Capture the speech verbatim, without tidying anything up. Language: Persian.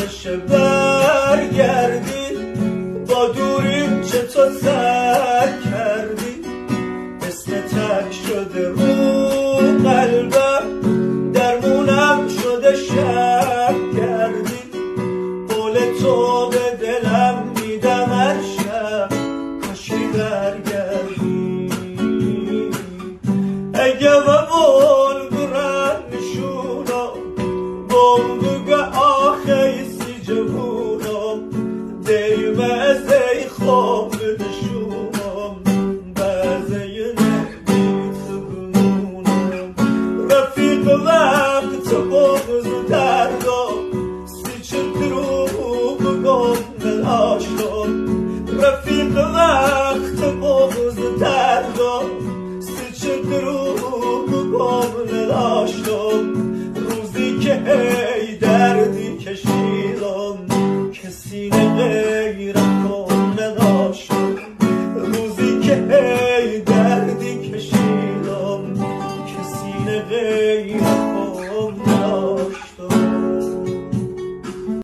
بشه برگردی، با دوریم چه تو سر کردی، اسم تک شده رو قلبم، درمونم شده شب کردی، قول تو به دلم میدم هر شب کاشی برگردی. اگه ببول گرن نشونم بونگه آخی سی جبونم، دیم از ای خواب نشونم بازه نبید بمونم. رفیق وقت بغض دردم سی چه دروغ بگم نلاشتم، رفیق وقت بغض دردم سی چه دروغ بگم نلاشتم، روزی که ای دردی کشیدم کسی غیرم کن نداشتم، روزی که ای دردی کشیدم کسی غیرم کن نداشتم.